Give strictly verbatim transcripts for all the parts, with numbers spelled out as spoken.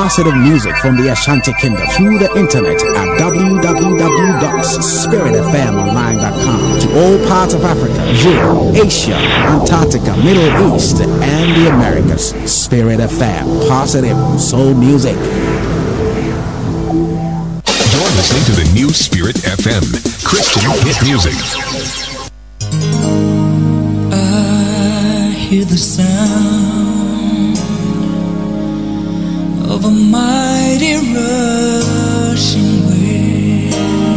positive music from the Ashanti Kingdom through the internet at w w w dot spirit f m online dot com. To all parts of Africa, Europe, Asia, Antarctica, Middle East, and the Americas. Spirit F M, positive soul music. You're listening to the new Spirit F M, Christian hit music. I hear the sound of a mighty rushing wind.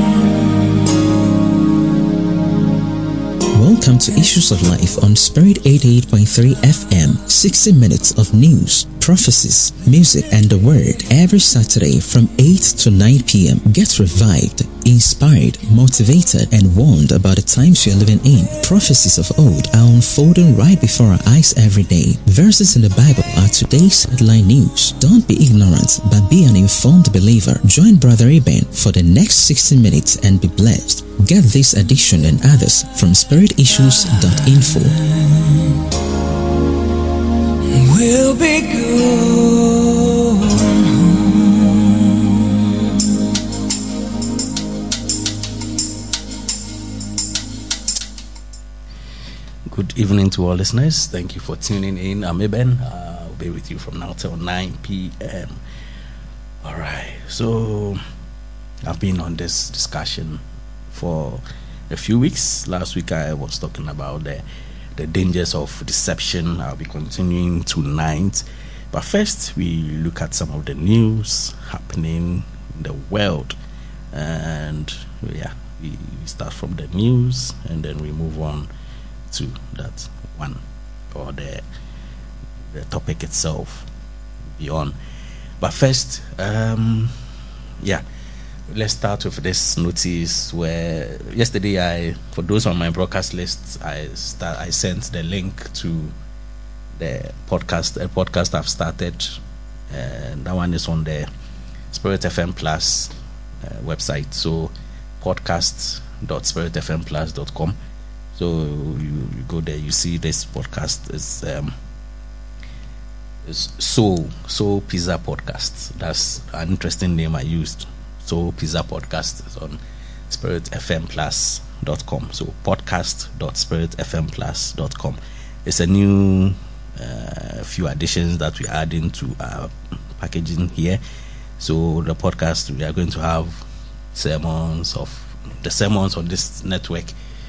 Welcome to Issues of Life on Spirit eighty-eight point three F M, sixty minutes of news, prophecies, music, and the Word every Saturday from eight to nine p.m. Get revived, inspired, motivated, and warned about the times we are living in. Prophecies of old are unfolding right before our eyes every day. Verses in the Bible are today's headline news. Don't be ignorant, but be an informed believer. Join Brother Eben for the next sixty minutes and be blessed. Get this edition and others from spirit issues dot info. We'll be going home. Good evening to all listeners. Thank you for tuning in. I'm Eben. Uh, I'll be with you from now till nine p.m. All right. So I've been on this discussion for a few weeks. Last week I was talking about the the dangers of deception. I'll be continuing tonight. But first, we look at some of the news happening in the world. And yeah, we start from the news and then we move on to that one or the the topic itself beyond. But first, um, yeah, let's start with this notice where yesterday I, for those on my broadcast list, I start I sent the link to the podcast, a podcast I've started, and that one is on the Spirit F M Plus uh, website. So podcast dot spirit f m plus dot com. So you, you go there, you see this podcast is um is Soul Soul Pizza Podcast. That's an interesting name I used. So Pizza Podcast is on spirit f m plus dot com. So podcast dot spirit f m plus dot com. It's a new uh, few additions that we add into our packaging here. So the podcast, we are going to have sermons of the sermons on this network.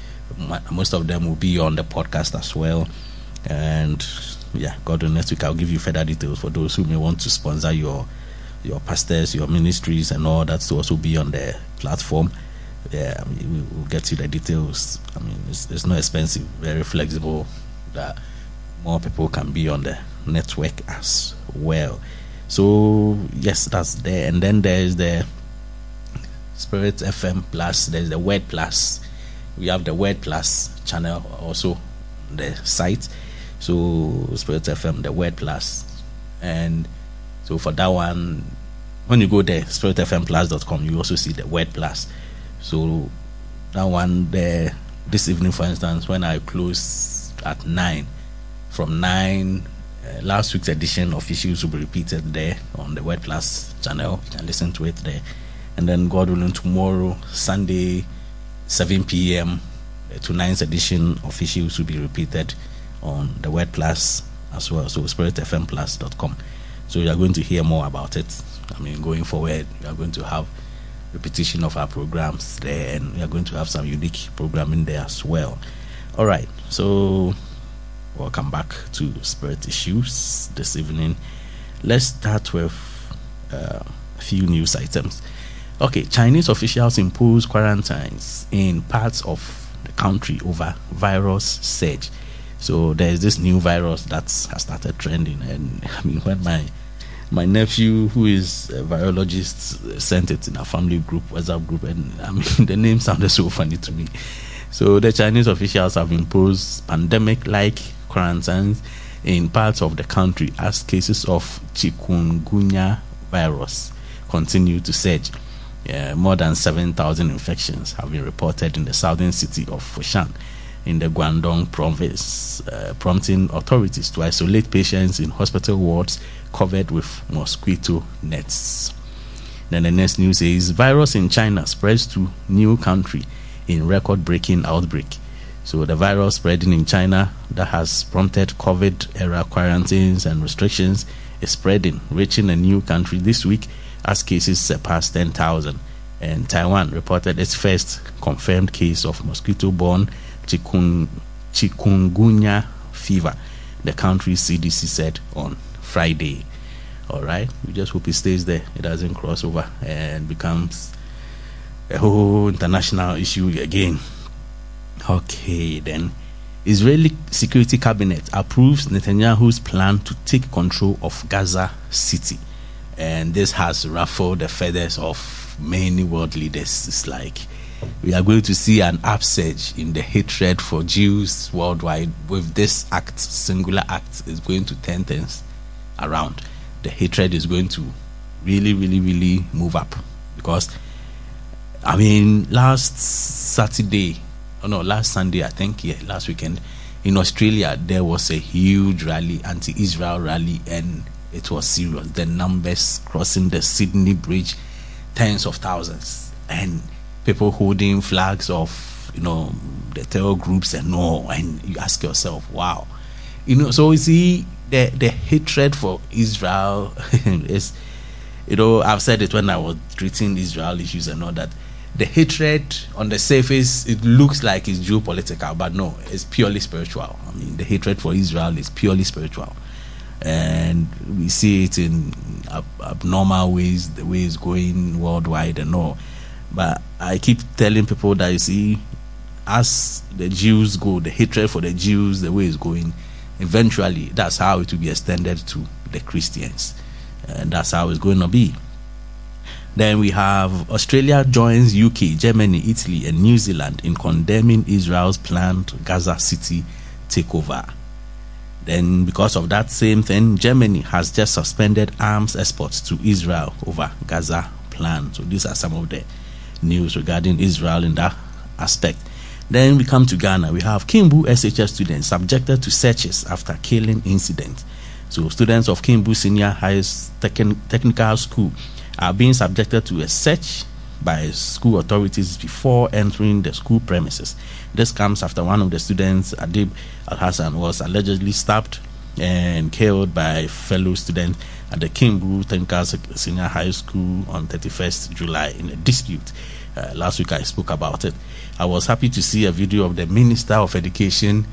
Most of them will be on the podcast as well. And yeah, God willing, next week I'll give you further details for those who may want to sponsor your your pastors, your ministries, and all that to also be on the platform. Yeah, I mean, we'll get you the details. I mean, it's, it's not expensive, very flexible, that more people can be on the network as well. So yes, that's there. And then there's the Spirit F M Plus. There's the Word Plus. We have the Word Plus channel also on the site. So Spirit F M, the Word Plus, and so for that one, when you go there, spirit f m plus dot com, you also see the Word Plus. So that one there, this evening, for instance, when I close at nine, from nine, uh, last week's edition of Issues will be repeated there on the Word Plus channel. You can listen to it there. And then God willing, tomorrow, Sunday, seven p.m. uh, tonight's edition of Issues will be repeated on the Word Plus as well. So spirit f m plus dot com. So you are going to hear more about it. I mean, going forward, we are going to have repetition of our programs there, and we are going to have some unique programming there as well. All right, so welcome back to Spirit Issues this evening. Let's start with uh, a few news items. Okay, Chinese officials impose quarantines in parts of the country over virus surge. So there is this new virus that has started trending, and I mean, when my my nephew, who is a virologist, sent it in a family group, WhatsApp group, and I mean, the name sounded so funny to me. So the Chinese officials have imposed pandemic-like quarantines in parts of the country as cases of chikungunya virus continue to surge. Yeah, more than seven thousand infections have been reported in the southern city of Foshan in the Guangdong province, uh, prompting authorities to isolate patients in hospital wards, covered with mosquito nets. Then the next news is virus in China spreads to new country in record-breaking outbreak. So the virus spreading in China that has prompted COVID-era quarantines and restrictions is spreading, reaching a new country this week as cases surpass ten thousand. And Taiwan reported its first confirmed case of mosquito-borne chikun, chikungunya fever, the country's C D C said on Friday. All right, we just hope it stays there. It doesn't cross over and becomes a whole international issue again. Okay, then. Israeli Security Cabinet approves Netanyahu's plan to take control of Gaza City. And this has ruffled the feathers of many world leaders. It's like we are going to see an upsurge in the hatred for Jews worldwide. With this act, singular act, is going to turn things around. The hatred is going to really, really, really move up. Because, I mean, last Saturday, oh no, last Sunday, I think, yeah, last weekend, in Australia, there was a huge rally, anti-Israel rally, and it was serious. The numbers crossing the Sydney Bridge, tens of thousands, and people holding flags of, you know, the terror groups and all. And you ask yourself, wow, you know. So you see, the the hatred for Israel is, you know, I've said it when I was treating Israel issues and all that. The hatred on the surface, it looks like it's geopolitical, but no, it's purely spiritual. I mean, the hatred for Israel is purely spiritual. And we see it in ab- abnormal ways, the way it's going worldwide and all. But I keep telling people that, you see, as the Jews go, the hatred for the Jews, the way it's going, eventually that's how it will be extended to the Christians. And that's how it's going to be. Then we have Australia joins U K, Germany, Italy, and New Zealand in condemning Israel's planned Gaza City takeover. Then, because of that same thing, Germany has just suspended arms exports to Israel over Gaza plan. So these are some of the news regarding Israel in that aspect. Then we come to Ghana. We have Kimbu S H S students subjected to searches after killing incident. So students of Kimbu Senior High Techn- Technical School are being subjected to a search by school authorities before entering the school premises. This comes after one of the students, Adib Al-Hassan, was allegedly stabbed and killed by a fellow student at the Kimbu Technical Senior High School on thirty-first of July in a dispute. Uh, last week I spoke about it. I was happy to see a video of the Minister of Education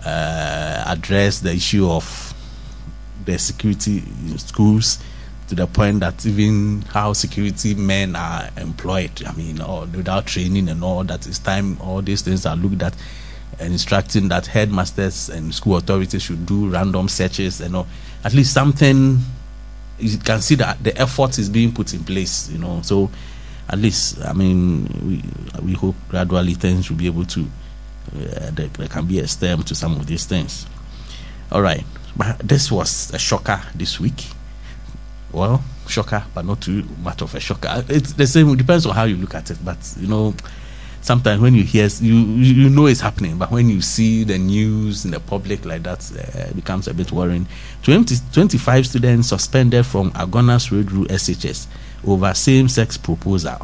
uh, address the issue of the security in schools, to the point that even how security men are employed, I mean, or without training and all that, is time all these things are looked at, and instructing that headmasters and school authorities should do random searches and all. At least something, you can see that the effort is being put in place, you know. So at least, I mean, we we hope gradually things will be able to, uh, there, there can be a stem to some of these things. All right, but this was a shocker this week. Well, shocker, but not too much of a shocker. It's the same. It depends on how you look at it. But you know, sometimes when you hear, you you know it's happening. But when you see the news in the public like that, uh, it becomes a bit worrying. twenty, twenty-five students suspended from Agonas Road S H S over same-sex proposal.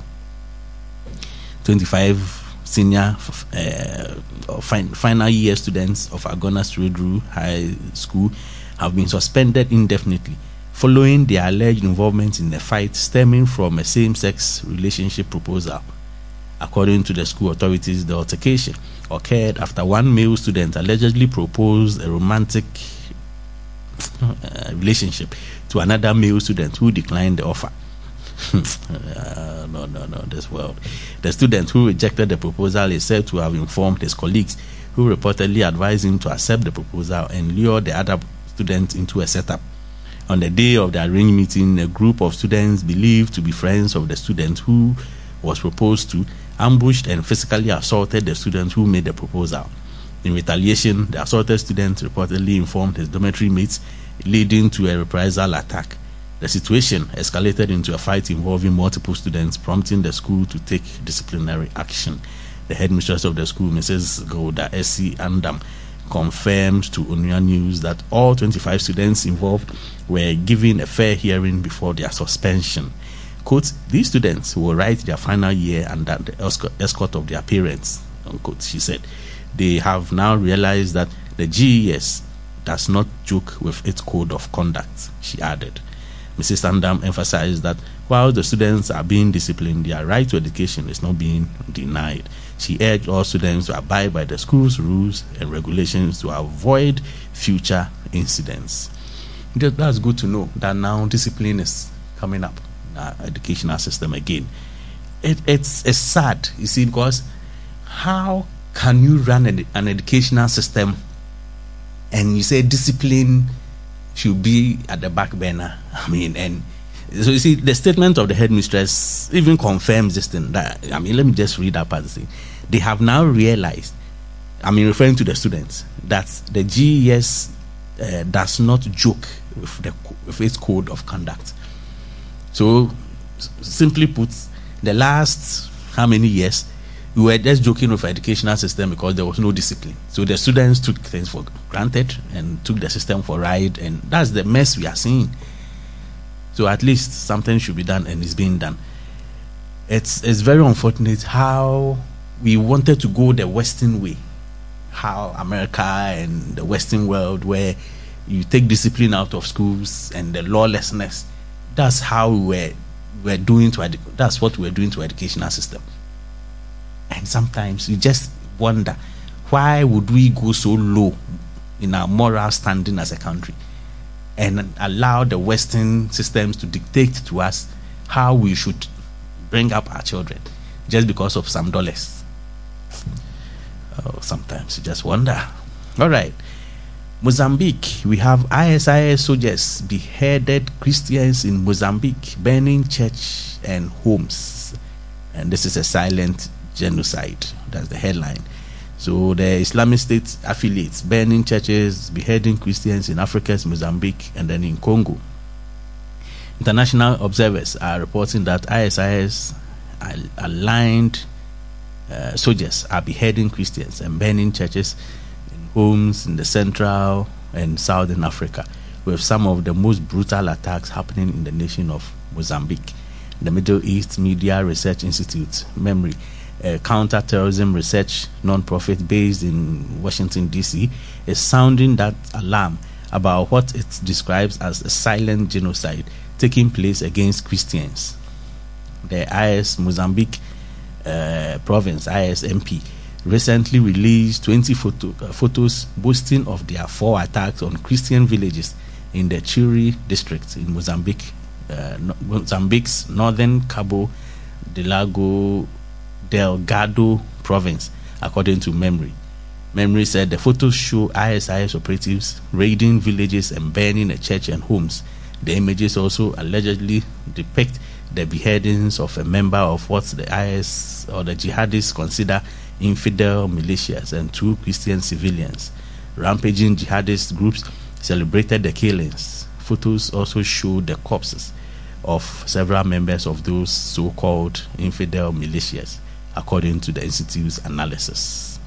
twenty-five senior uh, fin- final year students of Agonas Road High School have been suspended indefinitely following their alleged involvement in a fight stemming from a same-sex relationship proposal. According to the school authorities, the altercation occurred after one male student allegedly proposed a romantic uh, relationship to another male student who declined the offer. uh, no, no, no, this world. The student who rejected the proposal is said to have informed his colleagues, who reportedly advised him to accept the proposal and lure the other student into a setup. On the day of the arranged meeting, a group of students believed to be friends of the student who was proposed to ambushed and physically assaulted the student who made the proposal. In retaliation, the assaulted student reportedly informed his dormitory mates, leading to a reprisal attack. The situation escalated into a fight involving multiple students, prompting the school to take disciplinary action. The headmistress of the school, Missus Golda S C Andam, confirmed to Onua News that all twenty-five students involved were given a fair hearing before their suspension. Quote, these students will write their final year under the escort of their parents, unquote, she said. They have now realized that the G E S does not joke with its code of conduct, she added. Missus Sandam emphasized that while the students are being disciplined, their right to education is not being denied. She urged all students to abide by the school's rules and regulations to avoid future incidents. That's good to know that now discipline is coming up in our educational system again. It, it's, it's sad, you see, because how can you run an, an educational system and you say discipline should be at the back burner? I mean, and so you see, the statement of the headmistress even confirms this thing. That, I mean, let me just read that part. They have now realized, I mean, referring to the students, that the G E S uh, does not joke with, the, with its code of conduct. So, s- simply put, the last how many years, we were just joking with the educational system because there was no discipline. So the students took things for granted and took the system for ride, and that's the mess we are seeing. So at least something should be done, and it's being done. It's it's very unfortunate how we wanted to go the Western way, how America and the Western world, where you take discipline out of schools and the lawlessness. That's how we were, were doing to edu- that's what we were doing to educational system. And sometimes you just wonder, why would we go so low in our moral standing as a country and allow the Western systems to dictate to us how we should bring up our children just because of some dollars? Oh, sometimes you just wonder. All right. Mozambique, we have I S I S soldiers beheaded Christians in Mozambique, burning church and homes. And this is a silent genocide. That's the headline. So the Islamic State affiliates burning churches, beheading Christians in Africa's Mozambique and then in Congo. International observers are reporting that I S I S aligned uh, soldiers are beheading Christians and burning churches in homes in the Central and Southern Africa, with some of the most brutal attacks happening in the nation of Mozambique. The Middle East Media Research Institute, MEMRI, a counter-terrorism research non-profit based in Washington, D C, is sounding that alarm about what it describes as a silent genocide taking place against Christians. The I S Mozambique uh, province, I S M P, recently released twenty photo, uh, photos boasting of their four attacks on Christian villages in the Chiri district in Mozambique, uh, no, Mozambique's northern Cabo Delgado Delgado province, according to MEMRI. MEMRI said the photos show I S I S operatives raiding villages and burning a church and homes. The images also allegedly depict the beheadings of a member of what the I S or the jihadists consider infidel militias and two Christian civilians. Rampaging jihadist groups celebrated the killings. Photos also show the corpses of several members of those so-called infidel militias, according to the Institute's analysis.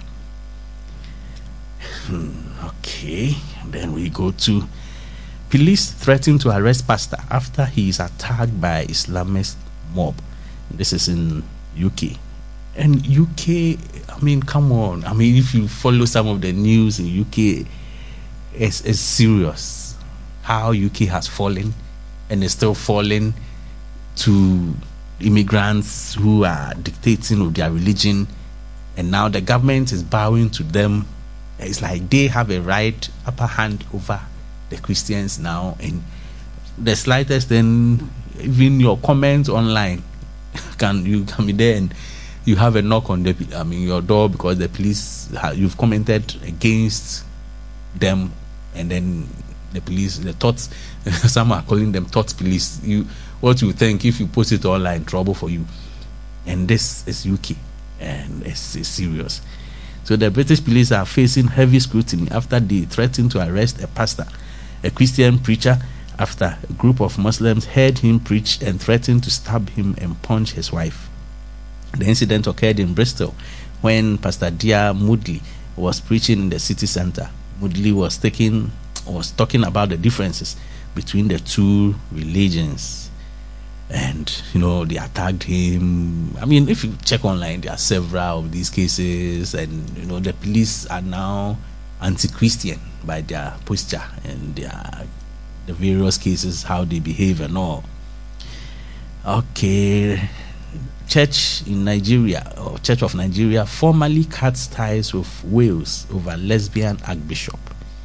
Okay, then we go to police threaten to arrest pastor after he is attacked by Islamist mob. This is in U K. And U K, I mean, come on. I mean, if you follow some of the news in U K, it's, it's serious. How U K has fallen and is still falling to immigrants who are dictating of their religion, and now the government is bowing to them. It's like they have a right upper hand over the Christians now, and the slightest then even your comments online can you can be there and you have a knock on the I mean your door because the police you've commented against them, and then the police the thoughts some are calling them thought police. You what you think if you post it online, trouble for you. And this is U K, and it's, it's serious. So the British police are facing heavy scrutiny after they threatened to arrest a pastor, a Christian preacher, after a group of Muslims heard him preach and threatened to stab him and punch his wife. The incident occurred in Bristol when Pastor Dia Moodley was preaching in the city center, Moodley was taking was talking about the differences between the two religions, and you know they attacked him. I mean, if you check online, there are several of these cases, and you know the police are now anti-Christian by their posture and their the various cases, how they behave and all. Okay, Church in Nigeria, or Church of Nigeria, formally cuts ties with Wales over lesbian archbishop.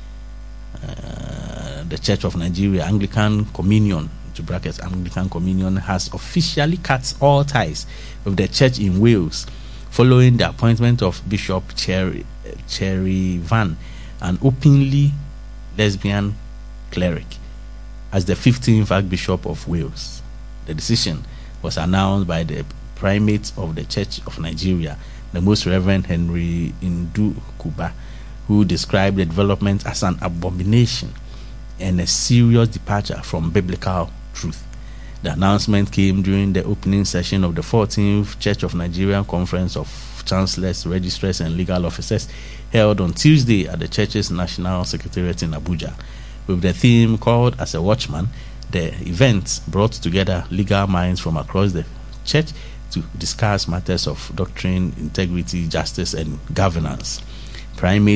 Uh, the Church of Nigeria, Anglican Communion, to brackets Anglican Communion, has officially cut all ties with the church in Wales following the appointment of Bishop Cherry, Cherry Van, an openly lesbian cleric, as the fifteenth Archbishop of Wales. The decision was announced by the Primate of the Church of Nigeria, the Most Reverend Henry Ndukuba, who described the development as an abomination and a serious departure from biblical truth. The announcement came during the opening session of the fourteenth Church of Nigeria Conference of Chancellors, Registrars and Legal Officers, held on Tuesday at the Church's National Secretariat in Abuja. With the theme called As a Watchman, the event brought together legal minds from across the church to discuss matters of doctrine, integrity, justice, and governance. Primate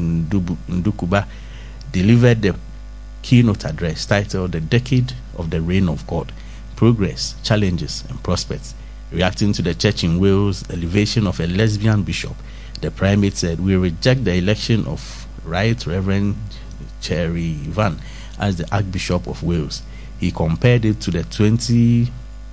Ndukuba delivered the keynote address titled The Decade of the Reign of God, Progress, Challenges, and Prospects. Reacting to the church in Wales' elevation of a lesbian bishop, the primate said, "We reject the election of Right Reverend Cherry Van as the Archbishop of Wales." He compared it to the twenty,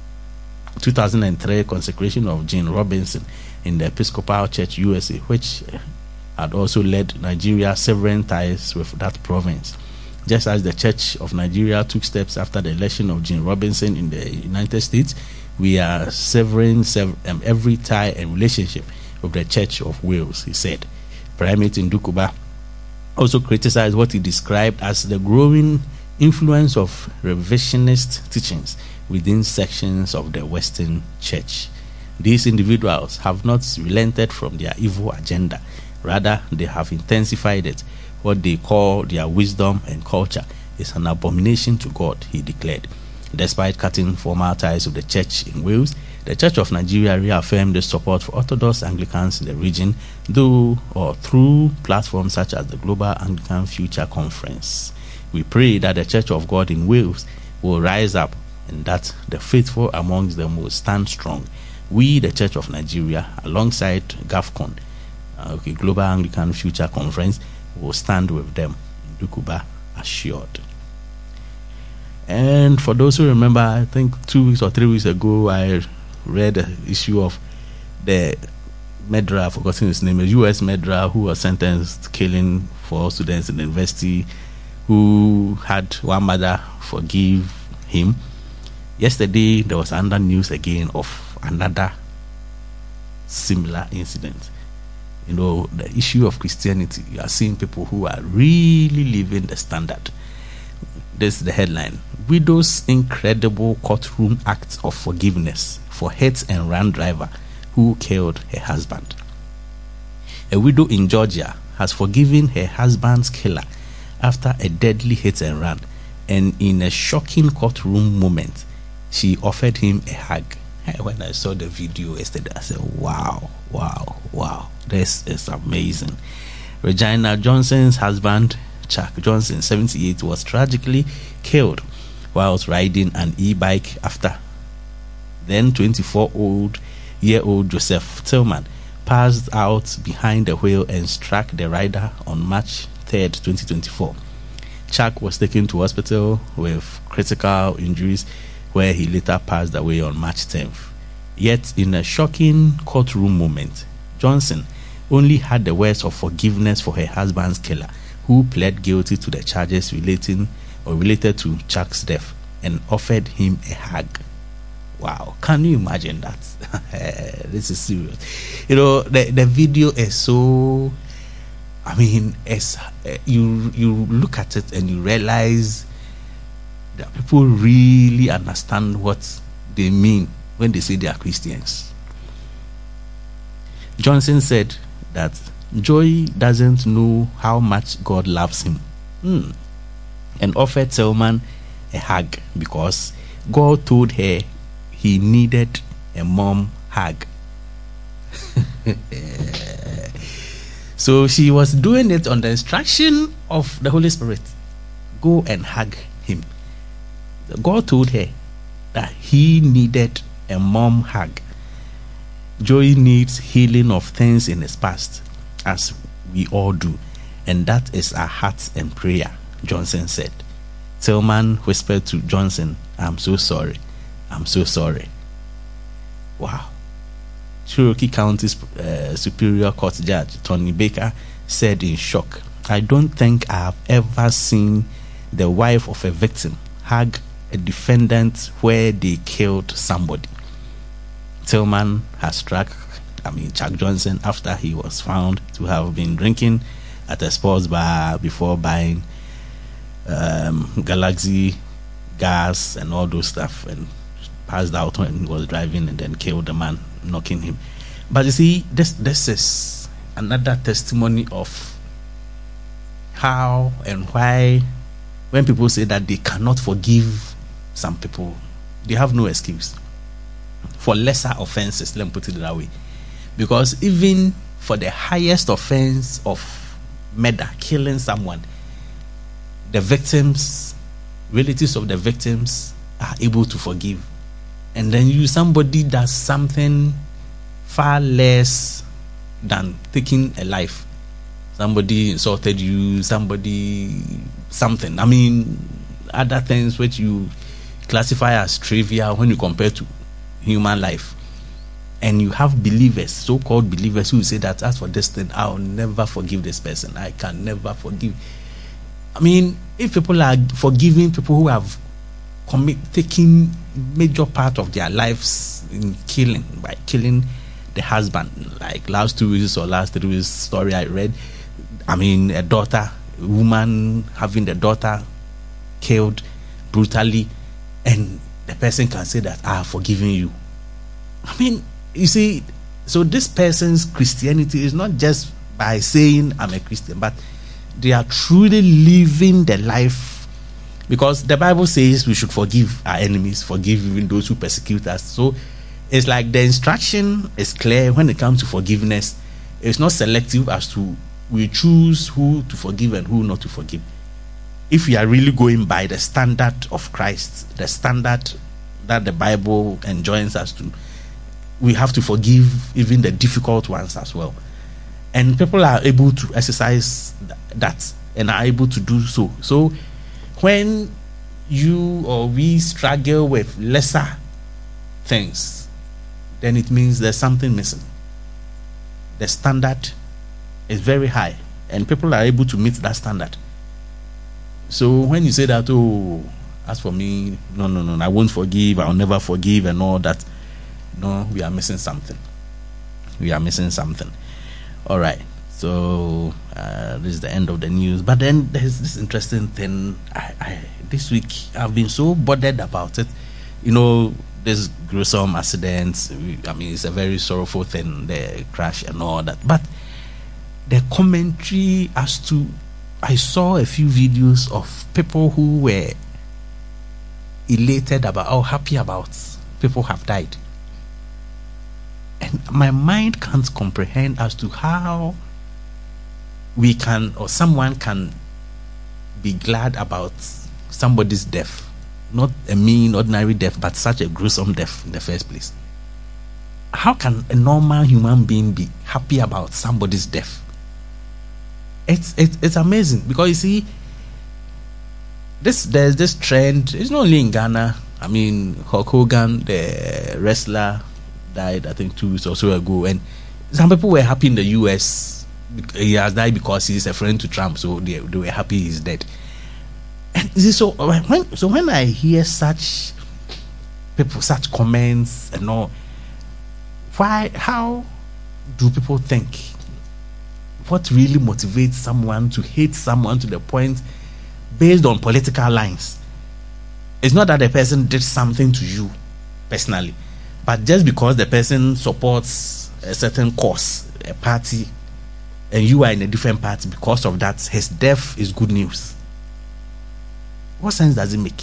two thousand three consecration of Jean Robinson in the Episcopal Church U S A, which had also led Nigeria severing ties with that province. Just as the Church of Nigeria took steps after the election of Jean Robinson in the United States, we are severing sev- um, every tie and relationship with the Church of Wales, he said. Primate Ndukuba also criticized what he described as the growing influence of revisionist teachings within sections of the Western Church. These individuals have not relented from their evil agenda. Rather, they have intensified it. What they call their wisdom and culture is an abomination to God, he declared. Despite cutting formal ties with the church in Wales, the Church of Nigeria reaffirmed its support for Orthodox Anglicans in the region, though or through platforms such as the Global Anglican Future Conference. We pray that the Church of God in Wales will rise up and that the faithful amongst them will stand strong. We, the Church of Nigeria, alongside GAFCON, uh, okay, Global Anglican Future Conference, will stand with them, Ndukuba assured. And for those who remember, I think two weeks or three weeks ago, I read the issue of the murderer, I've forgotten his name, a U S murderer who was sentenced to killing four students in the university, who had one mother forgive him. Yesterday, there was another news again of another similar incident. You know, the issue of Christianity, you are seeing people who are really living the standard. This is the headline: Widow's incredible courtroom act of forgiveness for hit and run driver who killed her husband. A widow in Georgia has forgiven her husband's killer after a deadly hit and run, and in a shocking courtroom moment, she offered him a hug. When I saw the video yesterday, I said, wow, wow, wow, this is amazing. Regina Johnson's husband, Chuck Johnson, seventy-eight, was tragically killed whilst riding an e-bike after then twenty-four-year-old Joseph Tillman passed out behind the wheel and struck the rider on March third, twenty twenty-four. Chuck was taken to hospital with critical injuries, where he later passed away on March tenth. Yet, in a shocking courtroom moment, Johnson only had the words of forgiveness for her husband's killer, who pled guilty to the charges relating or related to Chuck's death and offered him a hug. Wow, can you imagine that? This is serious. You know, the, the video is so, I mean, it's, uh, you you look at it and you realize that people really understand what they mean when they say they are Christians. Johnson said that Joy doesn't know how much God loves him. Hmm. And offered Selman a hug because God told her he needed a mom hug. So she was doing it on the instruction of the Holy Spirit. Go and hug him. God told her that he needed a mom hug. Joy needs healing of things in his past, as we all do, and that is our heart and prayer, Johnson said. Tillman whispered to Johnson, I'm so sorry. I'm so sorry. Wow. Cherokee County's uh, Superior Court Judge Tony Baker said in shock, I don't think I have ever seen the wife of a victim hug a defendant where they killed somebody. Tillman has struck, I mean, Chuck Johnson after he was found to have been drinking at a sports bar before buying um, Galaxy gas and all those stuff, and passed out when he was driving and then killed the man, knocking him. But you see, this this is another testimony of how and why when people say that they cannot forgive some people, they have no excuse for lesser offenses. Let me put it that way. Because even for the highest offense of murder, killing someone, the victims, relatives of the victims are able to forgive. And then you, somebody does something far less than taking a life. Somebody insulted you, somebody something. I mean, other things which you classify as trivial when you compare to human life. And you have believers, so-called believers, who say that as for this thing, I'll never forgive this person. I can never forgive. I mean, if people are forgiving people who have commit, taken major part of their lives in killing, by killing the husband, like last two weeks or last three weeks story I read, I mean, a daughter, a woman having the daughter killed brutally, and the person can say that I have forgiven you. I mean, you see, so this person's Christianity is not just by saying I'm a Christian, but they are truly living the life, because the Bible says we should forgive our enemies, forgive even those who persecute us. So it's like the instruction is clear when it comes to forgiveness. It's not selective as to we choose who to forgive and who not to forgive. If we are really going by the standard of Christ, the standard that the Bible enjoins us to, we have to forgive even the difficult ones as well. And people are able to exercise that and are able to do so. So when you or we struggle with lesser things, then it means there's something missing. The standard is very high, and people are able to meet that standard. So when you say that, oh, as for me, no, no, no, I won't forgive, I'll never forgive, and all that, no, we are missing something. We are missing something. All right. So uh, this is the end of the news. But then there's this interesting thing. I, I this week I've been so bothered about it. You know, this gruesome accident. I mean, it's a very sorrowful thing, the crash and all that. But the commentary as to, I saw a few videos of people who were elated about, or happy about people have died. And my mind can't comprehend as to how we can, or someone can be glad about somebody's death. Not a mean, ordinary death, but such a gruesome death in the first place. How can a normal human being be happy about somebody's death? It's it's, it's amazing, because you see, this there's this trend. It's not only in Ghana. I mean, Hulk Hogan, the wrestler, died I think two weeks or so ago, and some people were happy in the U S. He has died because he's a friend to Trump, so they, they were happy he's dead. And you see, so when so when I hear such people, such comments and all, why, how do people think? What really motivates someone to hate someone to the point based on political lines? It's not that the person did something to you personally, but just because the person supports a certain cause, a party, and you are in a different party, because of that, his death is good news. What sense does it make?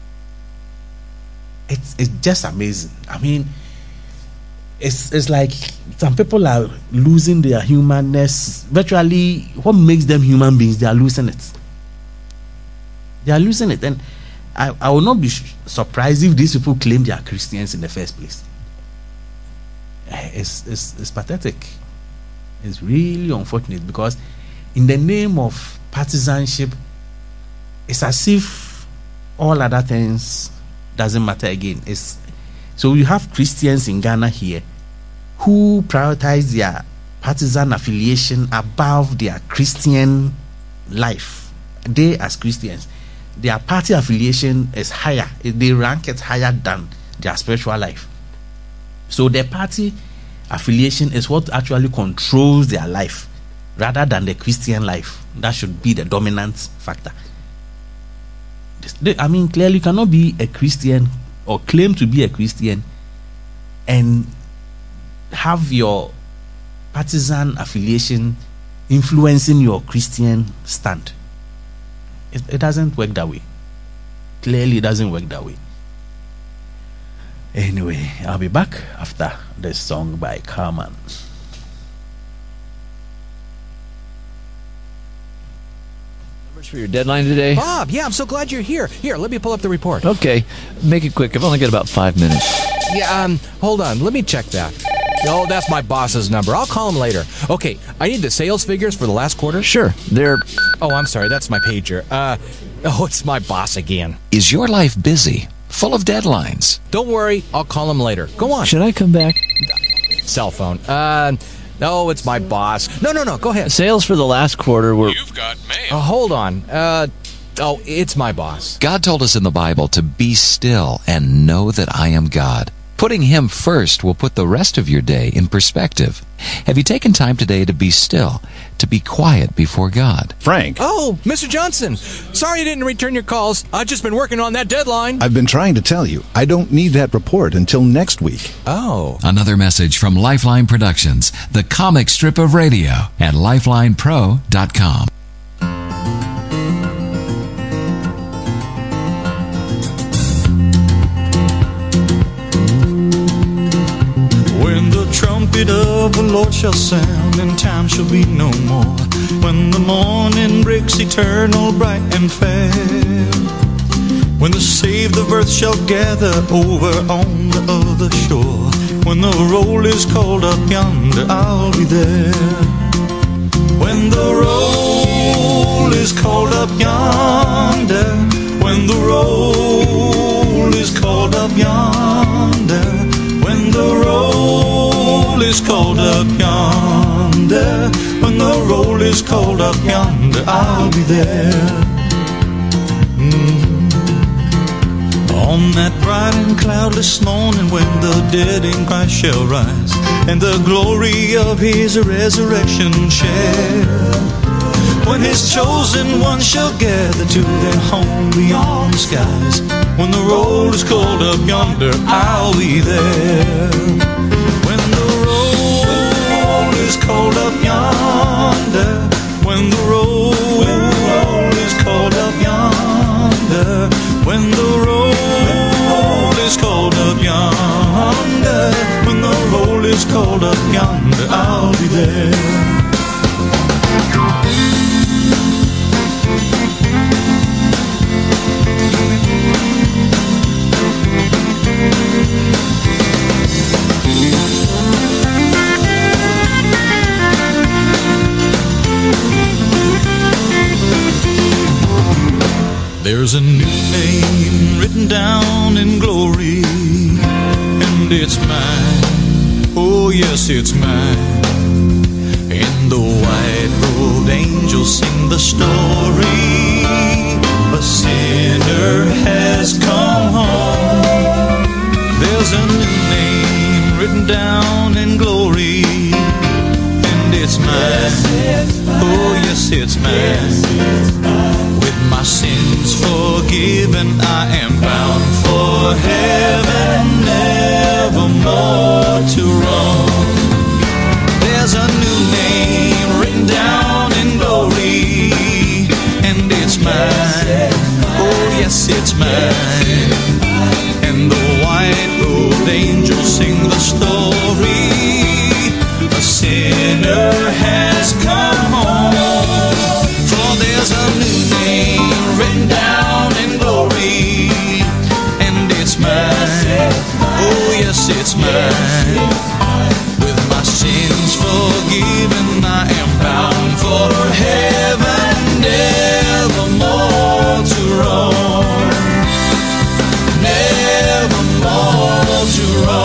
It's it's just amazing. I mean, it's it's like some people are losing their humanness. Virtually, what makes them human beings, they are losing it. They are losing it, and I, I will not be sh- surprised if these people claim they are Christians in the first place. It's it's, it's pathetic. It's really unfortunate, because in the name of partisanship, it's as if all other things doesn't matter again. It's so you have Christians in Ghana here who prioritize their partisan affiliation above their Christian life. They, as Christians, their party affiliation is higher. They rank it higher than their spiritual life. So their party affiliation is what actually controls their life, rather than the Christian life. That should be the dominant factor. I mean, clearly you cannot be a Christian or claim to be a Christian and have your partisan affiliation influencing your Christian stand. It, it doesn't work that way. Clearly it doesn't work that way. Anyway, I'll be back after this song by Carman. For your deadline today? Bob, yeah, I'm so glad you're here. Here, let me pull up the report. Okay, make it quick. I've only got about five minutes. Yeah, um, hold on. Let me check that. Oh, that's my boss's number. I'll call him later. Okay, I need the sales figures for the last quarter. Sure, they're... Oh, I'm sorry, that's my pager. Uh, oh, it's my boss again. Is your life busy? Full of deadlines? Don't worry, I'll call him later. Go on. Should I come back? Cell phone. Uh... No, it's my boss. No, no, no, go ahead. Sales for the last quarter were... You've got mail. Uh, hold on. Uh, oh, it's my boss. God told us in the Bible to be still and know that I am God. Putting Him first will put the rest of your day in perspective. Have you taken time today to be still, to be quiet before God? Frank. Oh, Mister Johnson. Sorry I didn't return your calls. I've just been working on that deadline. I've been trying to tell you, I don't need that report until next week. Oh. Another message from Lifeline Productions, the comic strip of radio, at lifeline pro dot com. Trumpet of the Lord shall sound, and time shall be no more. When the morning breaks eternal, bright and fair, when the saved of earth shall gather over on the other shore, when the roll is called up yonder, I'll be there. When the roll is called up yonder, when the roll is called up yonder, when the roll is called up yonder, when the roll is called up yonder, I'll be there. Mm. On that bright and cloudless morning, when the dead in Christ shall rise, and the glory of His resurrection share, when His chosen ones shall gather to their home beyond the skies, when the roll is called up yonder, I'll be there. When the roll is called up yonder, when the roll is called up yonder, when the roll is called up yonder, when the roll is called up yonder, I'll be there. There's a new name written down in glory, and it's mine, oh yes, it's mine. And the white-robed angels sing the story, a sinner has come home. There's a new name written down in glory, and it's mine, oh yes, it's mine. With my sins forgiven, I am bound for heaven, nevermore to roam. There's a new name written down angels sing the story. A sinner has come home. For there's a new name written down in glory, and it's mine. Oh yes, it's mine. With my sins forgiven, I am bound for heaven, nevermore to roam, nevermore to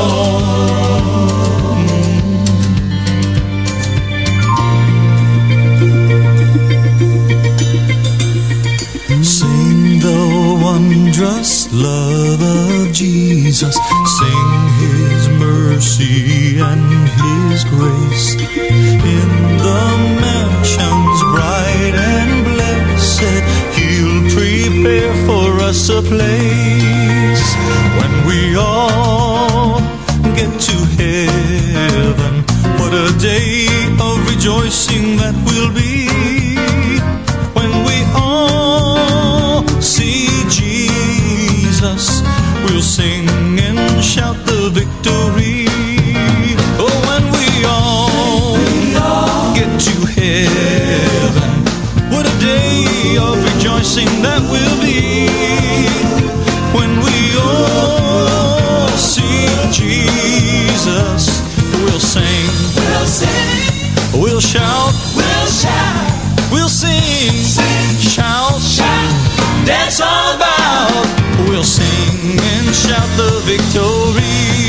roam. Sing the wondrous love of Jesus, sing His mercy and His grace. In the mansions bright and blessed, He'll prepare for us a place. When we all get to heaven, what a day of rejoicing that will be. When we all see Jesus, we'll sing and shout the victory. Oh, when we all get to heaven, what a day of rejoicing that will be. When we all see Jesus, we'll sing, we'll sing, we'll shout, we'll shout, we'll sing, sing, shout, shout, dance all about. We'll sing and shout the victory.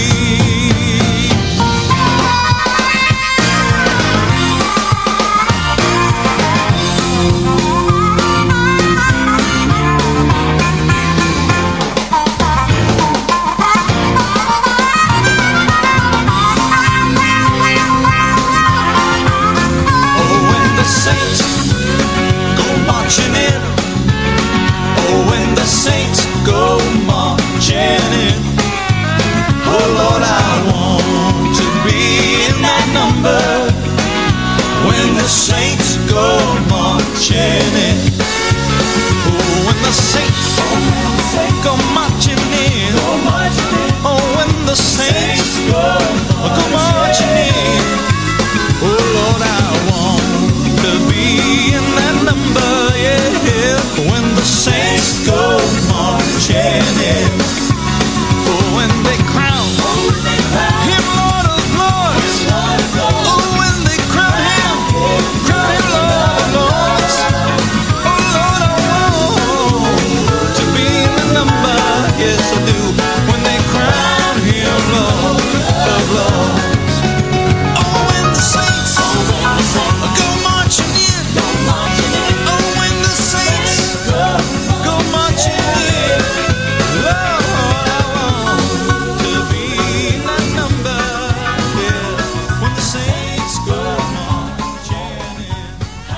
Oh, when the saints go marching in. Oh, when the saints go marching in. Oh Lord, I want to be in that number. When the saints go marching in. Oh, when the saints go marching in. Oh, when the saints go marching in. Oh Lord, I want to be in that number, yeah. When the saints go marching in. Oh, when they crown Him Lord of Lords. Oh, when they crown Him, crown Him Lord of Lords. Oh Lord, I want to be in the number, yes I do. When they crown Him Lord of Lords. Oh, when the saints go marching in. Oh, when the saints go marching in. Lord, I want to be in that number, yeah. When the saints go marching in.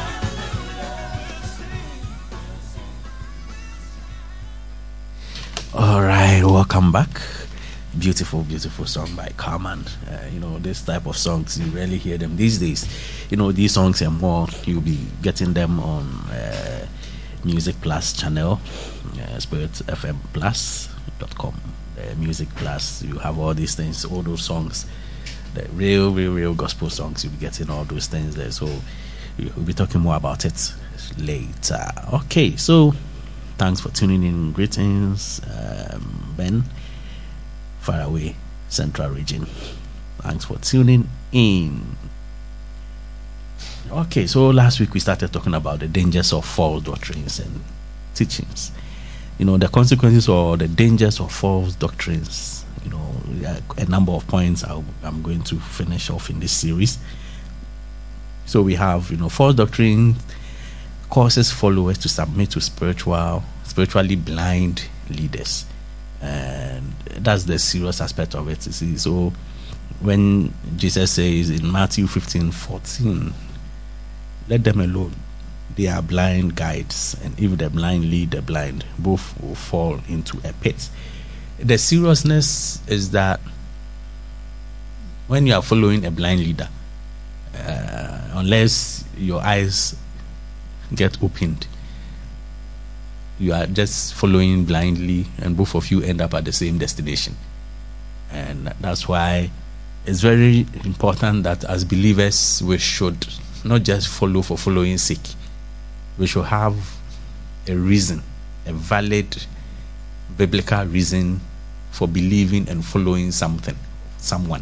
All right, welcome back. Beautiful, beautiful song by Carman. Uh, you know, this type of songs, you rarely hear them these days. You know, these songs are more, you'll be getting them on uh, Music Plus channel, uh, spirit f m plus dot com. Uh, Music Plus, you have all these things, all those songs, the real, real, real gospel songs, you'll be getting all those things there. So we'll be talking more about it later. Okay, so thanks for tuning in. Greetings, um, Ben. Far away, Central Region. Thanks for tuning in. Okay, so last week we started talking about the dangers of false doctrines and teachings. You know, the consequences or the dangers of false doctrines. You know, a number of points I'll, I'm going to finish off in this series. So we have, you know, false doctrine causes followers to submit to spiritual, spiritually blind leaders. And that's the serious aspect of it. You see, so when Jesus says in Matthew fifteen fourteen, let them alone, they are blind guides, and if the blind lead the blind, both will fall into a pit. The seriousness is that when you are following a blind leader, uh, unless your eyes get opened, you are just following blindly, and both of you end up at the same destination. And that's why it's very important that as believers we should not just follow for following sake. We should have a reason, a valid biblical reason for believing and following something, someone.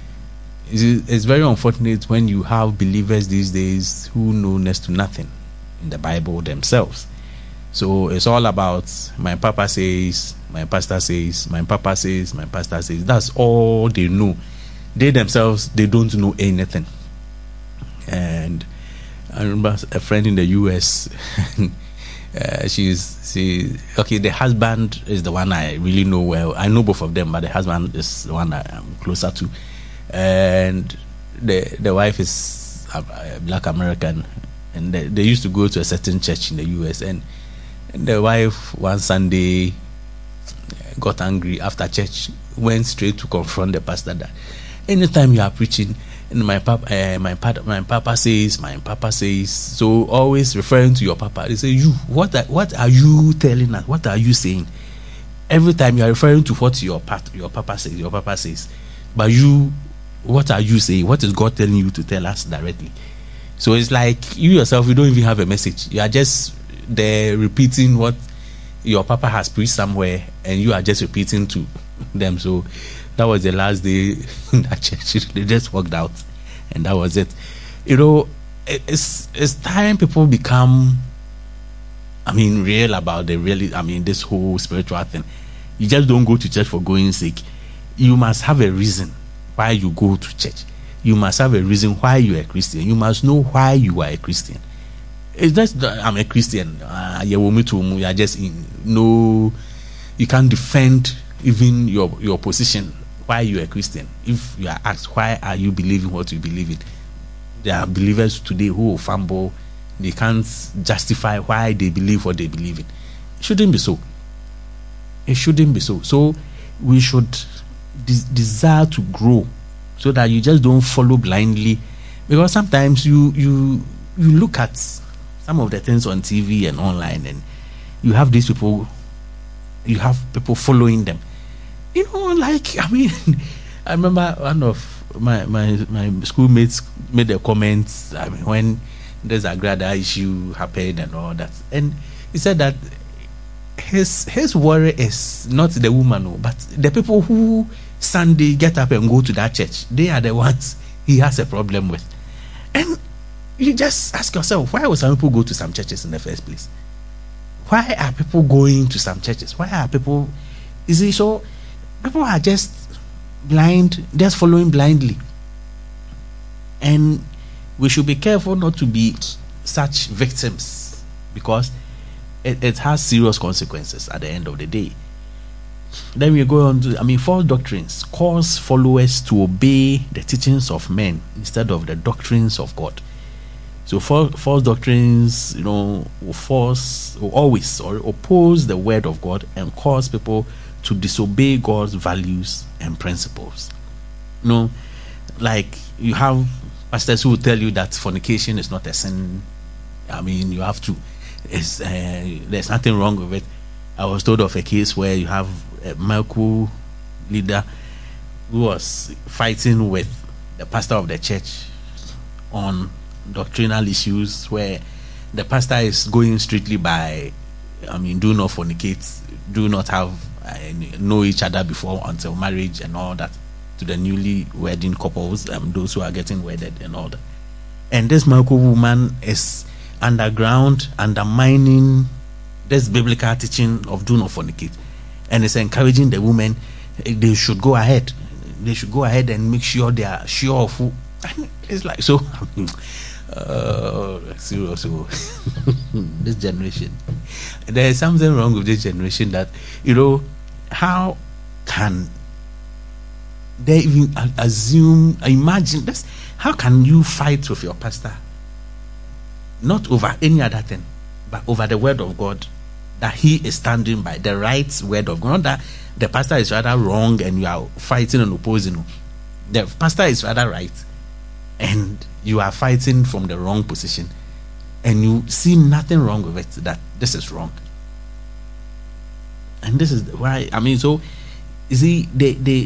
It's very unfortunate when you have believers these days who know next to nothing in the Bible themselves. So it's all about my papa says, my pastor says, my papa says, my pastor says. That's all they know. They themselves, they don't know anything. And I remember a friend in the U S uh, she's she okay the husband is the one I really know well. I know both of them, but the husband is the one I'm closer to. And the the wife is a, a black American, and they, they used to go to a certain church in the U S, and, and the wife one Sunday got angry after church, went straight to confront the pastor that anytime you are preaching, and my papa uh, my papa my papa says my papa says, so always referring to your papa. They say, you what are, what are you telling us? What are you saying? Every time you are referring to what your pat, your papa says, your papa says, but you, what are you saying? What is God telling you to tell us directly? So it's like you yourself, you don't even have a message. You are just there repeating what your papa has preached somewhere, and you are just repeating to them. So that was the last day in that church. They just walked out, and that was it. You know, it's it's time people become, I mean, real about the really, I mean, this whole spiritual thing. You just don't go to church for going sake. You must have a reason why you go to church. You must have a reason why you are a Christian. You must know why you are a Christian. It's just I'm a Christian. Uh, you are just in no. You can't defend even your your position why you are a Christian. If you are asked why are you believing what you believe in, there are believers today who fumble. They can't justify why they believe what they believe in. It shouldn't be so. It shouldn't be so. So we should de- desire to grow, so that you just don't follow blindly. Because sometimes you you you look at some of the things on T V and online, and you have these people, you have people following them. You know, like, I mean, I remember one of my my, my schoolmates made a comment, I mean, when there's a Grada issue happened and all that. And he said that his his worry is not the woman, but the people who Sunday get up and go to that church. They are the ones he has a problem with. And you just ask yourself, why would some people go to some churches in the first place? Why are people going to some churches? Why are people, is it so? People are just blind, just following blindly. And we should be careful not to be such victims, because it, it has serious consequences at the end of the day. Then we go on to, I mean, false doctrines cause followers to obey the teachings of men instead of the doctrines of God. So false, false doctrines, you know, will force, will always or oppose the word of God and cause people to disobey God's values and principles. You know, like you have pastors who will tell you that fornication is not a sin. I mean, you have to, it's, uh, there's nothing wrong with it. I was told of a case where you have a Malku leader who was fighting with the pastor of the church on doctrinal issues, where the pastor is going strictly by, I mean, do not fornicate, do not have uh, know each other before until marriage and all that, to the newly wedding couples, um, those who are getting wedded and all that. And this Malku woman is underground undermining this biblical teaching of do not fornicate, and it's encouraging the women, they should go ahead they should go ahead and make sure they are sure of who. It's like, so uh, serious. This generation, there is something wrong with this generation, that, you know, how can they even assume, imagine this, how can you fight with your pastor not over any other thing, but over the word of God, that he is standing by the right word of God, not that the pastor is rather wrong and you are fighting and opposing. The pastor is rather right and you are fighting from the wrong position, and you see nothing wrong with it, that this is wrong. And this is why, I mean, so you see, they they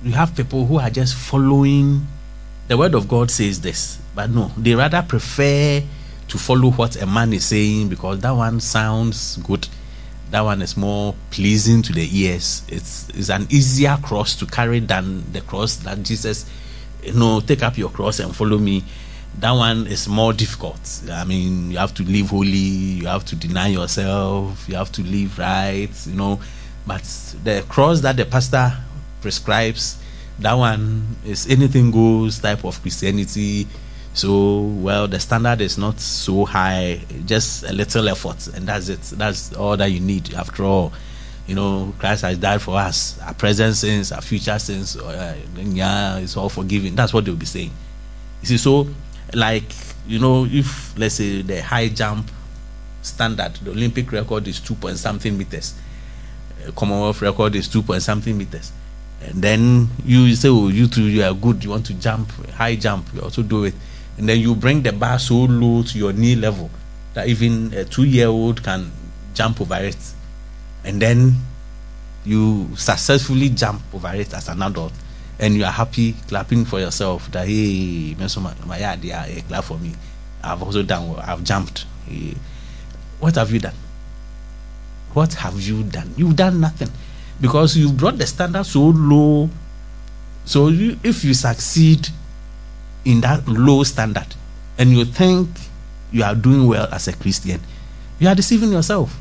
you have people who are just following. The word of God says this, but no, they rather prefer to follow what a man is saying because that one sounds good. That one is more pleasing to the ears. It's, it's an easier cross to carry than the cross that Jesus, you know, take up your cross and follow me. That one is more difficult. I mean, you have to live holy, you have to deny yourself, you have to live right, you know. But the cross that the pastor prescribes, that one is anything goes type of Christianity. So, well, the standard is not so high, just a little effort, and that's it. That's all that you need. After all, you know, Christ has died for us. Our present sins, our future sins, uh, yeah, it's all forgiven. That's what they'll be saying. You see, so, like, you know, if, let's say, the high jump standard, the Olympic record is two point something meters, uh, Commonwealth record is two point something meters, and then you say, oh, you two, you are good, you want to jump, high jump, you also do it. And then you bring the bar so low to your knee level that even a two-year-old can jump over it. And then you successfully jump over it as an adult. And you are happy, clapping for yourself that, hey, my yard, yeah, clap for me. I've also done well. I've jumped. Hey. What have you done? What have you done? You've done nothing. Because you brought the standard so low. So you, if you succeed in that low standard and you think you are doing well as a Christian, you are deceiving yourself.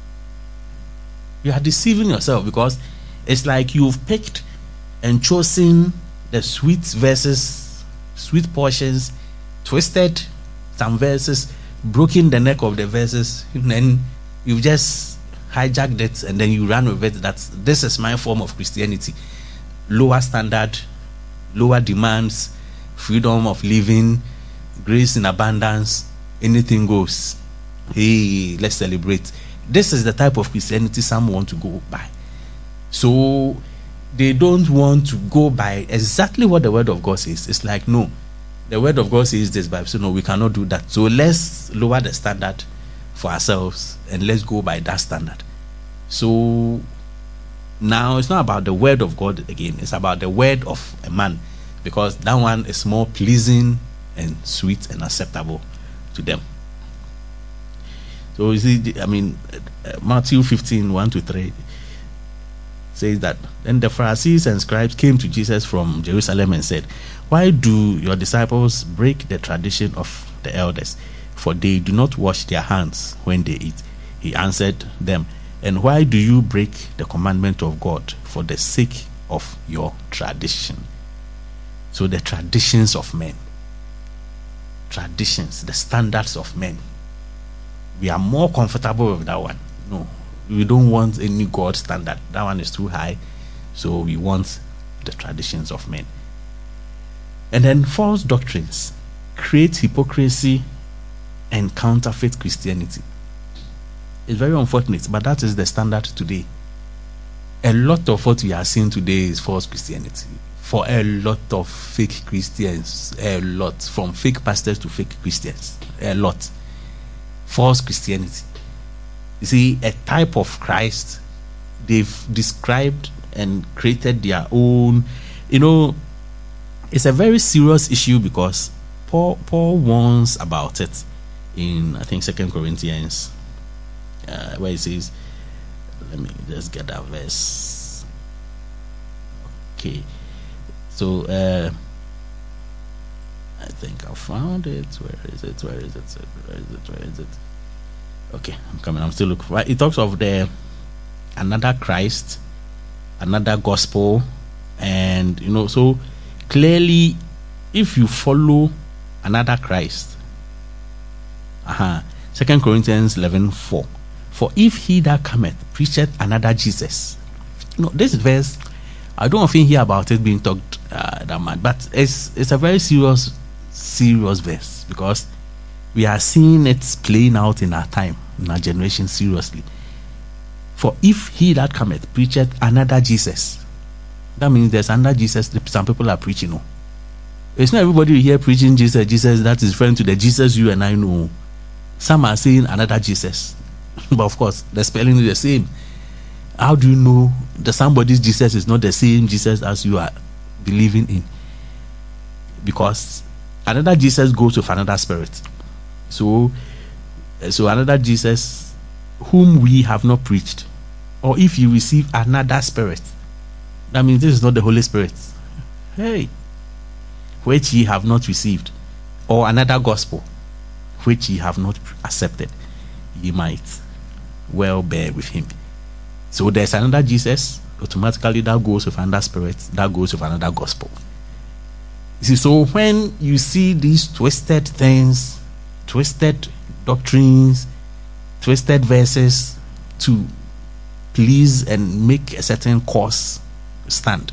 You are deceiving yourself because it's like you've picked and chosen the sweet verses, sweet portions, twisted some verses, broken the neck of the verses, and then you've just hijacked it and then you ran with it. That this is my form of Christianity. Lower standard, lower demands, freedom of living, grace in abundance, anything goes. Hey, let's celebrate. This is the type of Christianity some want to go by. So they don't want to go by exactly what the word of God says. It's like, no, the word of God says this, but so no, we cannot do that. So let's lower the standard for ourselves and let's go by that standard. So now it's not about the word of God again, it's about the word of a man, because that one is more pleasing and sweet and acceptable to them. So you see, I mean, Matthew fifteen, one to three says that, then the Pharisees and scribes came to Jesus from Jerusalem and said, why do your disciples break the tradition of the elders? For they do not wash their hands when they eat. He answered them, and why do you break the commandment of God for the sake of your tradition? So the traditions of men, traditions, the standards of men, we are more comfortable with that one. No, we don't want any God standard. That one is too high. So we want the traditions of men. And then false doctrines create hypocrisy and counterfeit Christianity. It's very unfortunate, but that is the standard today. A lot of what we are seeing today is false Christianity. For a lot of fake Christians, a lot, from fake pastors to fake Christians, a lot. False Christianity. You see, a type of Christ they've described and created their own. You know, it's a very serious issue because Paul, Paul warns about it in, I think, Second Corinthians, uh, where he says, let me just get that verse. Okay. So, uh, I think I found it. Where is it? Where is it? Where is it? Where is it? Okay, I'm coming. I'm still looking. Right? It talks of the another Christ, another gospel, and you know. So clearly, if you follow another Christ, uh-huh, Second Corinthians eleven four. For if he that cometh preacheth another Jesus, you know, this verse, I don't often hear about it being talked uh, that much, but it's it's a very serious, serious verse because we are seeing it playing out in our time, in our generation, seriously. For if he that cometh preacheth another Jesus, that means there's another Jesus that some people are preaching. No, it's not everybody here preaching Jesus, Jesus that is referring to the Jesus you and I know. Some are saying another Jesus, but of course the spelling is the same. How do you know that somebody's Jesus is not the same Jesus as you are? believing in, because another Jesus goes with another spirit. So, so another Jesus whom we have not preached, or if you receive another spirit, that means this is not the Holy Spirit. Hey, which ye have not received, or another gospel which ye have not accepted, ye might well bear with him. So there's another Jesus, automatically that goes with another spirit, that goes with another gospel. You see, so when you see these twisted things, twisted doctrines, twisted verses to please and make a certain cause stand,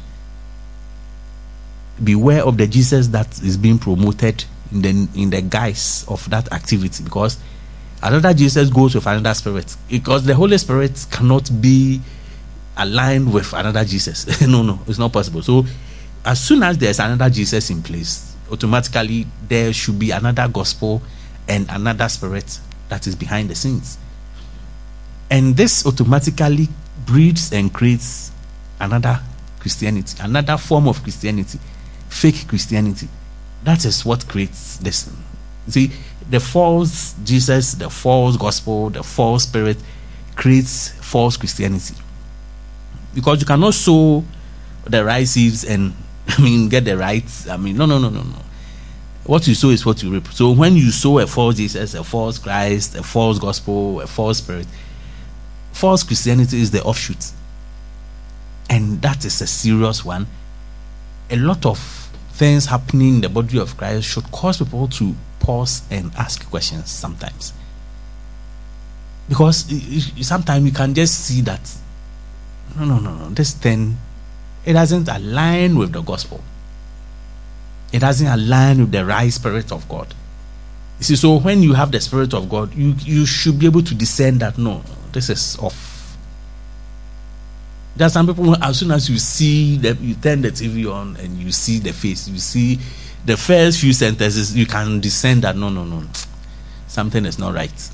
beware of the Jesus that is being promoted in the in the guise of that activity, because another Jesus goes with another spirit, because the Holy Spirit cannot be aligned with another Jesus. no, no, it's not possible. So as soon as there's another Jesus in place, automatically there should be another gospel and another spirit that is behind the scenes. And this automatically breeds and creates another Christianity, another form of Christianity, fake Christianity. That is what creates this. See, the false Jesus, the false gospel, the false spirit creates false Christianity. Because you cannot sow the right seeds and, I mean, get the right, I mean, no, no, no, no, no. What you sow is what you reap. So when you sow a false Jesus, a false Christ, a false gospel, a false spirit, false Christianity is the offshoot. And that is a serious one. A lot of things happening in the body of Christ should cause people to pause and ask questions sometimes. Because sometimes you can just see that, no, no, no, no, this thing, it doesn't align with the gospel. It doesn't align with the right spirit of God. You see, so when you have the spirit of God, you, you should be able to discern that, no, this is off. There are some people, as soon as you see that, you turn the T V on and you see the face, you see the first few sentences, you can discern that, no, no, no, something is not right.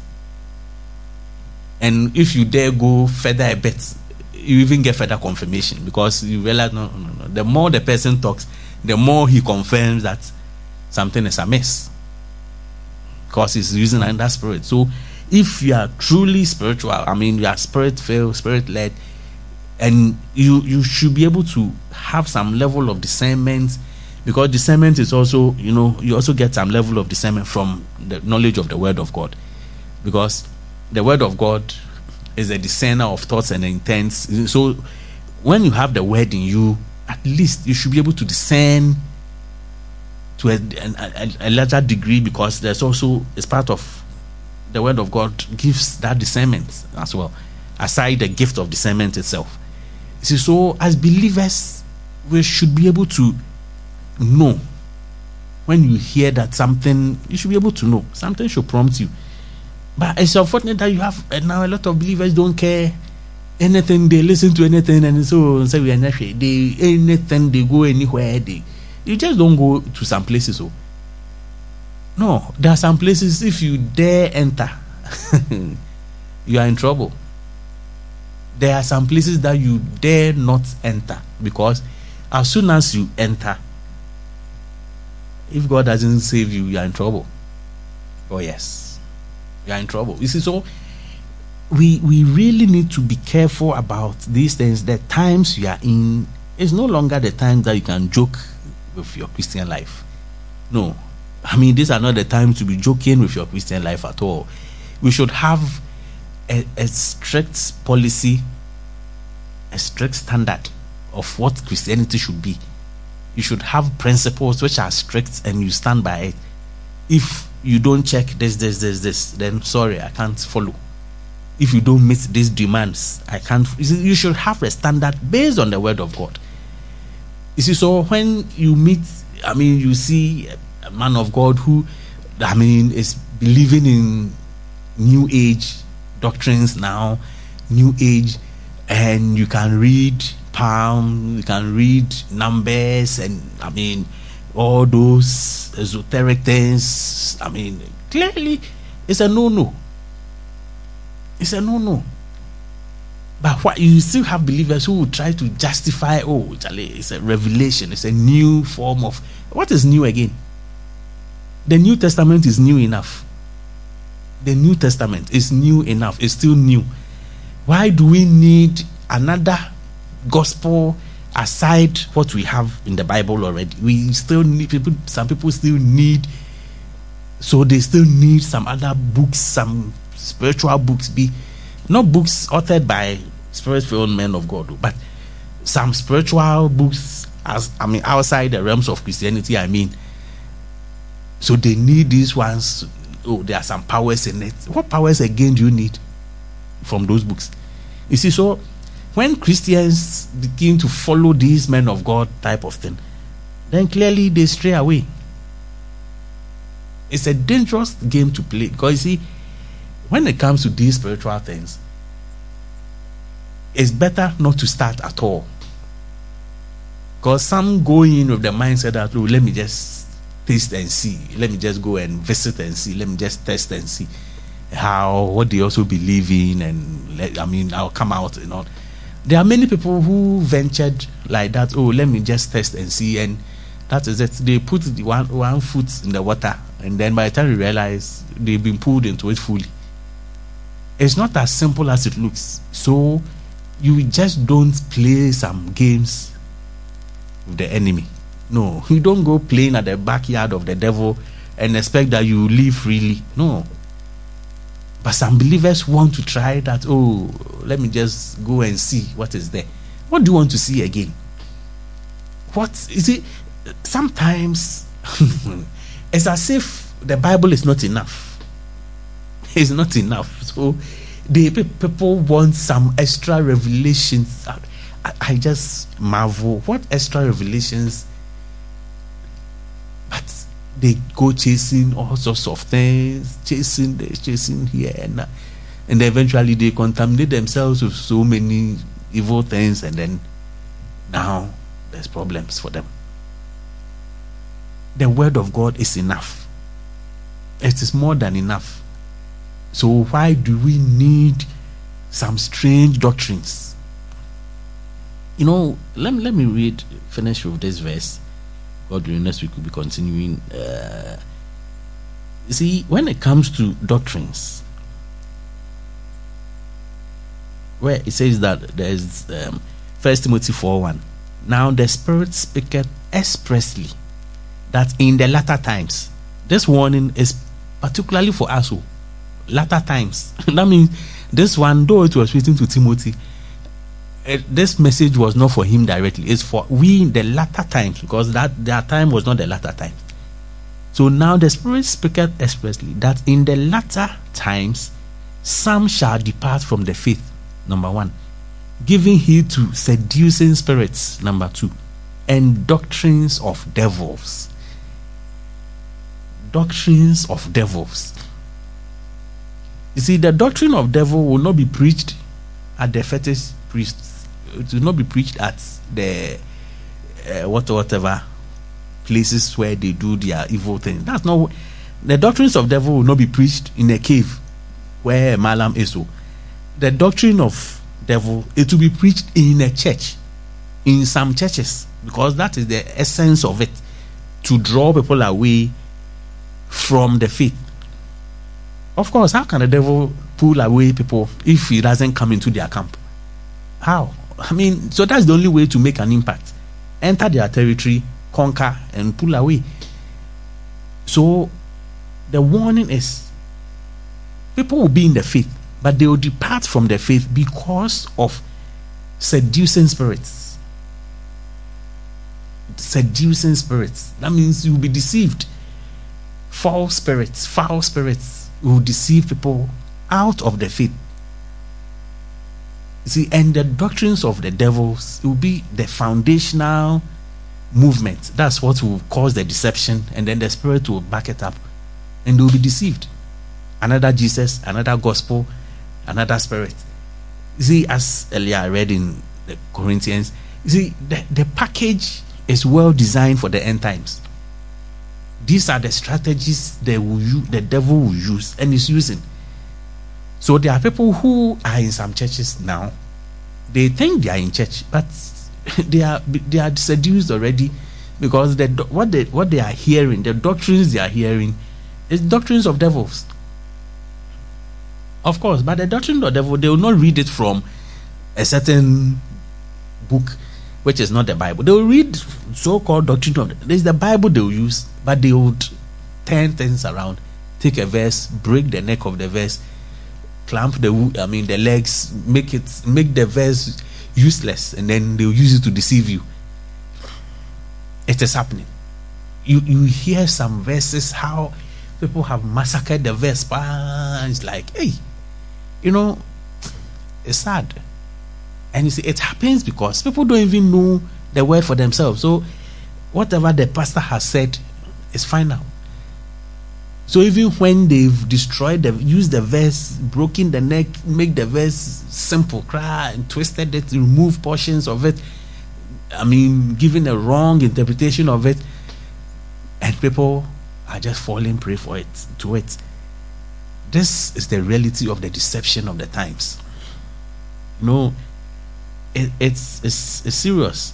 And if you dare go further a bit, you even get further confirmation, because you realize, no, no, no. The more the person talks, the more he confirms that something is amiss, because he's using another spirit. So if you are truly spiritual, I mean, you are spirit-filled, spirit-led, and you you should be able to have some level of discernment, because discernment is also, you know, you also get some level of discernment from the knowledge of the Word of God, because the Word of God is a discerner of thoughts and intents. So when you have the Word in you, at least you should be able to discern to a, a, a larger degree, because there's also, it's part of the Word of God gives that discernment as well, aside the gift of discernment itself. See, so as believers, we should be able to know when you hear that something, you should be able to know something should prompt you. But it's unfortunate that you have, and now a lot of believers don't care anything, they listen to anything, and so say we are not sure. They anything, they go anywhere, they you just don't go to some places. So no, there are some places, if you dare enter, you are in trouble. There are some places that you dare not enter, because as soon as you enter, if God doesn't save you, you are in trouble. Oh yes, you are in trouble. You see, so we we really need to be careful about these things. The times you are in is no longer the time that you can joke with your Christian life. No, I mean, these are not the times to be joking with your Christian life at all. We should have a, a strict policy, a strict standard of what Christianity should be. You should have principles which are strict, and you stand by it. If you don't check this, this, this, this, then sorry, I can't follow. If you don't meet these demands, I can't. You should have a standard based on the Word of God. You see, so when you meet, I mean, you see a man of God who, I mean, is believing in New Age doctrines now, New Age, and you can read palm, you can read numbers, and I mean, all those esoteric things. I mean, clearly, it's a no-no. It's a no-no. But what you still have believers who will try to justify, oh, Charlie, it's a revelation, it's a new form of. What is new again? The New Testament is new enough. The New Testament is new enough. It's still new. Why do we need another gospel aside what we have in the Bible already? We still need people. Some people still need. So they still need some other books, some spiritual books. Be not books authored by spirit-filled men of God, but some spiritual books. As I mean, outside the realms of Christianity, I mean. So they need these ones. Oh, there are some powers in it. What powers again do you need from those books? You see, so when Christians begin to follow these men of God type of thing, then clearly they stray away. It's a dangerous game to play, because you see, when it comes to these spiritual things, it's better not to start at all. Because some go in with the mindset that, oh, let me just taste and see. Let me just go and visit and see. Let me just test and see how, what they also believe in, and let, I mean, I'll come out and all. There are many people who ventured like that. Oh, let me just test and see, and that is it. They put the one one foot in the water, and then by the time you realize, they've been pulled into it fully. It's not as simple as it looks. So you just don't play some games with the enemy. No, you don't go playing at the backyard of the devil and expect that you live freely. No. But some believers want to try that. Oh, let me just go and see what is there. What do you want to see again? What is it? Sometimes it's as if the Bible is not enough. It's not enough. So the people want some extra revelations. I, I just marvel. What extra revelations? But they go chasing all sorts of things, chasing this, chasing here, and, and eventually they contaminate themselves with so many evil things, and then now there's problems for them. The word of God is enough. It is more than enough. So why do we need some strange doctrines? You know, let me, let me read, finish with this verse. God willing, next week we'll be continuing. Uh, you see, when it comes to doctrines, where it says that there's um, First Timothy four one. Now the Spirit speaketh expressly that in the latter times, this warning is particularly for us, who latter times. That means this one, though it was written to Timothy, It, this message was not for him directly. It's for we in the latter times, because that their time was not the latter time. So now the Spirit speaketh expressly that in the latter times some shall depart from the faith. Number one, giving heed to seducing spirits. Number two, and doctrines of devils. Doctrines of devils. You see, the doctrine of devil will not be preached at the fetish priests. It will not be preached at the uh, what whatever places where they do their evil things. That's not the doctrines of devil will not be preached in a cave where Malam is. So the doctrine of devil, it will be preached in a church, in some churches, because that is the essence of it, to draw people away from the faith. Of course, how can the devil pull away people if he doesn't come into their camp? How? I mean, so that's the only way to make an impact. Enter their territory, conquer, and pull away. So the warning is, people will be in the faith, but they will depart from the faith because of seducing spirits. Seducing spirits. That means you will be deceived. False spirits, foul spirits will deceive people out of the faith. See, and the doctrines of the devils will be the foundational movement. That's what will cause the deception, and then the Spirit will back it up, and they will be deceived. Another Jesus, another gospel, another spirit. You see, as earlier I read in the Corinthians, you see, the, the package is well designed for the end times. These are the strategies they will use, the devil will use and is using. So there are people who are in some churches now, they think they are in church, but they are they are seduced already, because the what they what they are hearing, the doctrines they are hearing, is doctrines of devils. Of course, but the doctrine of the devil, they will not read it from a certain book which is not the Bible. They will read so-called doctrine of the, there's the Bible they will use, but they would turn things around, take a verse, break the neck of the verse, clamp the I mean the legs, make it make the verse useless, and then they will use it to deceive you. It is happening. You you hear some verses how people have massacred the verse. It's like, hey, you know, it's sad. And you see, it happens because people don't even know the word for themselves. So whatever the pastor has said is final. So even when they've destroyed the used the verse, broken the neck, make the verse simple, cry and twisted it, remove portions of it, I mean, giving a wrong interpretation of it, and people are just falling prey for it to it. This is the reality of the deception of the times. You know, it, it's, it's it's serious.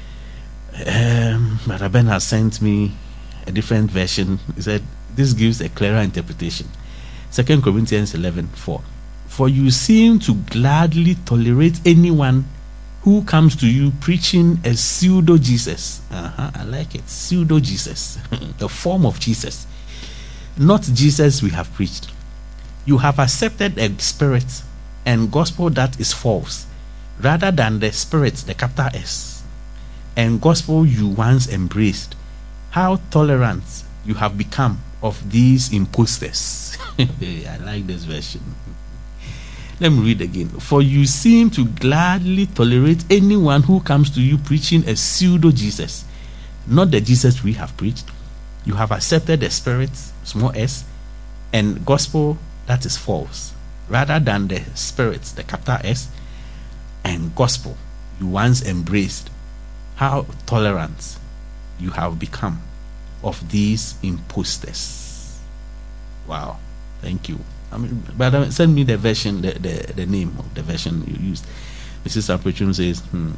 Um, Brother Ben has sent me a different version. He said this gives a clearer interpretation. Second Corinthians eleven four. For you seem to gladly tolerate anyone who comes to you preaching a pseudo Jesus. Uh-huh, I like it. Pseudo Jesus, the form of Jesus, not Jesus we have preached. You have accepted a spirit and gospel that is false, rather than the spirit, the capital S, and gospel you once embraced. How tolerant you have become of these imposters. I like this version. Let me read again. For you seem to gladly tolerate anyone who comes to you preaching a pseudo Jesus, not the Jesus we have preached. You have accepted the spirit, small s, and gospel that is false, rather than the spirit, the capital S, and gospel you once embraced. How tolerant you have become of these imposters. Wow, thank you. I mean, but send me the version, the, the, the name of the version you used. Missus Approachum says, hmm,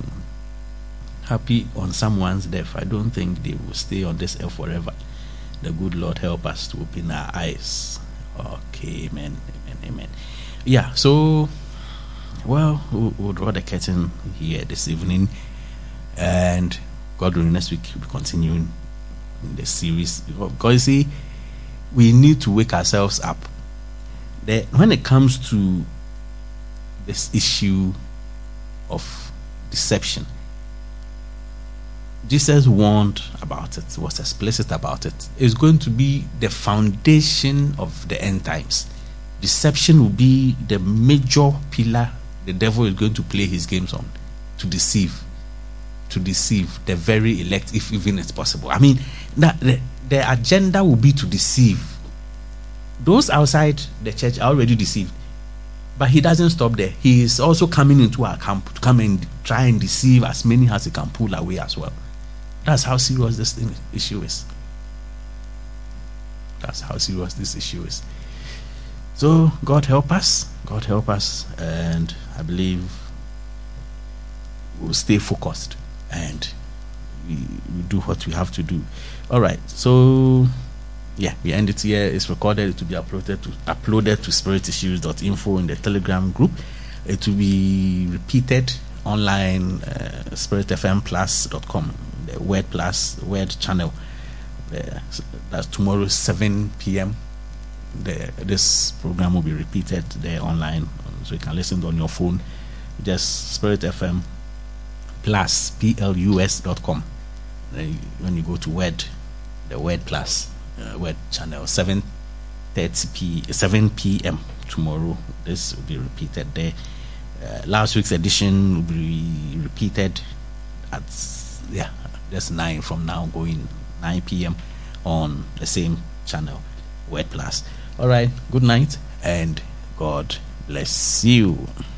happy on someone's death. I don't think they will stay on this earth forever. The good Lord help us to open our eyes. Okay, amen, amen, amen. Yeah, so, well, we'll, we'll draw the curtain here this evening. And God willing, next week we'll be continuing in the series. Because you see, we need to wake ourselves up. The, when it comes to this issue of deception, Jesus warned about it, was explicit about it. It's going to be the foundation of the end times. Deception will be the major pillar the devil is going to play his games on, to deceive, to deceive the very elect, if even it's possible. I mean, that the, the agenda will be to deceive. Those outside the church are already deceived, but he doesn't stop there. He is also coming into our camp to come and try and deceive as many as he can pull away as well. That's how serious this thing, issue is. That's how serious this issue is. So God help us, God help us, and I believe we'll stay focused and we, we do what we have to do. All right, so yeah, we end it here. It's recorded to be uploaded to uploaded to spirit issues dot info in the Telegram group. It will be repeated online, uh, spirit f m plus dot com, the Word Plus Word channel. Uh, that's tomorrow seven p.m. The, this program will be repeated there online, so you can listen on your phone. Just Spirit F M Plus P L U S dot com. Then you, when you go to Word, the Word Plus uh, Word channel, seven thirty p seven p.m. tomorrow. This will be repeated there. Uh, last week's edition will be repeated at yeah, just nine from now going nine p.m. on the same channel, Word Plus. All right, good night and God bless you.